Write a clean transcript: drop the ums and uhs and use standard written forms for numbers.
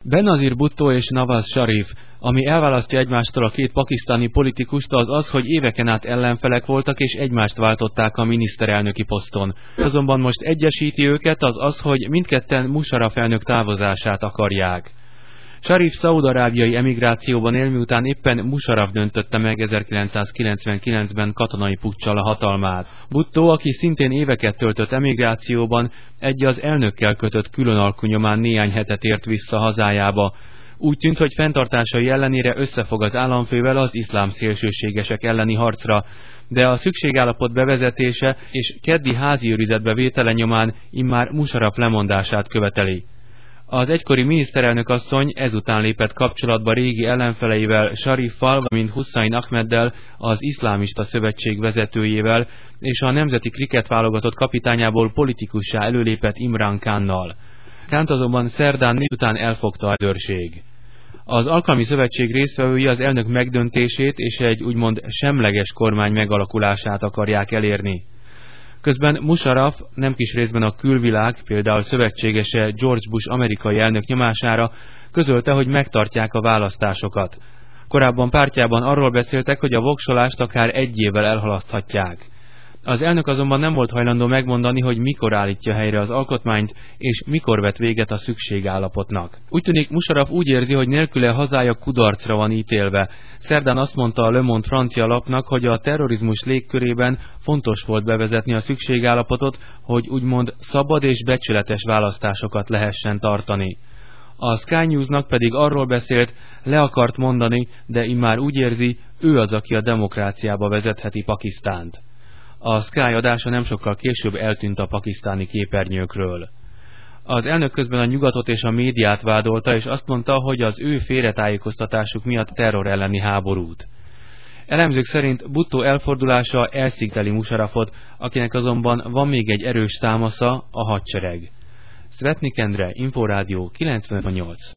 Benazir Bhutto és Nawaz Sharif, ami elválasztja egymástól a két pakisztáni politikust, az, hogy éveken át ellenfelek voltak és egymást váltották a miniszterelnöki poszton. Azonban most egyesíti őket az, hogy mindketten Musharraf elnök távozását akarják. Sharif szaúd-arábiai emigrációban él, miután éppen Musharraf döntötte meg 1999-ben katonai puccsal a hatalmát. Bhutto, aki szintén éveket töltött emigrációban, az elnökkel kötött különalkú nyomán néhány hetet ért vissza hazájába. Úgy tűnt, hogy fenntartásai ellenére összefog az államfővel az iszlám szélsőségesek elleni harcra, de a szükségállapot bevezetése és keddi házi őrizetbe vétele nyomán immár Musharraf lemondását követeli. Az egykori miniszterelnök asszony ezután lépett kapcsolatba régi ellenfeleivel, Shariffal, valamint Hussain Ahmeddel, az iszlámista szövetség vezetőjével, és a nemzeti krikett válogatott kapitányából politikussá előlépett Imran Khannal. Kant azonban szerdán után elfogta a rendőrség. Az alkalmi szövetség résztvevői az elnök megdöntését és egy úgymond semleges kormány megalakulását akarják elérni. Közben Musharraf nem kis részben a külvilág, például szövetségese George Bush amerikai elnök nyomására közölte, hogy megtartják a választásokat. Korábban pártjában arról beszéltek, hogy a voksolást akár egy évvel elhalaszthatják. Az elnök azonban nem volt hajlandó megmondani, hogy mikor állítja helyre az alkotmányt, és mikor vet véget a szükségállapotnak. Úgy tűnik, Musharraf úgy érzi, hogy nélküle hazája kudarcra van ítélve. Szerdán azt mondta a Le Monde francia lapnak, hogy a terrorizmus légkörében fontos volt bevezetni a szükségállapotot, hogy úgymond szabad és becsületes választásokat lehessen tartani. A Sky Newsnak pedig arról beszélt, le akart mondani, de immár úgy érzi, ő az, aki a demokráciába vezetheti Pakisztánt. A Sky adása nem sokkal később eltűnt a pakisztáni képernyőkről. Az elnök közben a nyugatot és a médiát vádolta, és azt mondta, hogy az ő félretájékoztatásuk miatt terror elleni háborút. Elemzők szerint Bhutto elfordulása elszigteli Musharrafot, akinek azonban van még egy erős támasza, a hadsereg. Szvetnik Endre, Inforádió 98.